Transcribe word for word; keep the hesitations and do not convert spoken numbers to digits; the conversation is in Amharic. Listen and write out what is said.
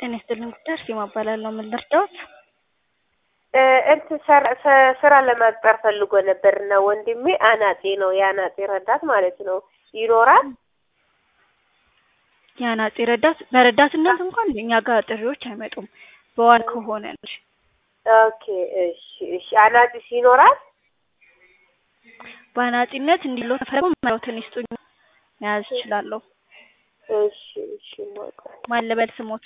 ጤና ይስጥልኝ ጉዳይ አርሴማ እባላለሁ። ምን ልርዳዎት? እንት ስራ ለመቅጠር ፈልጎ ነበርና ወንድሜ አናጺ ነው የአናጺ ረዳት ማለት ነው ይኖራል? የአናጺ ረዳት በረዳትነት እንኳን እኛ ጋር ጥሪዎች አይመጡም በዋና ከሆነ እንጂ። ኦኬ እሺ እሺ አናጺ ይኖራል? በአናጺነት እንዲለው ተፈልጎ ማውተን ይስጡኝ መያዝ እችላለሁ። እሺ እሺ ማን ልበል ስሞት?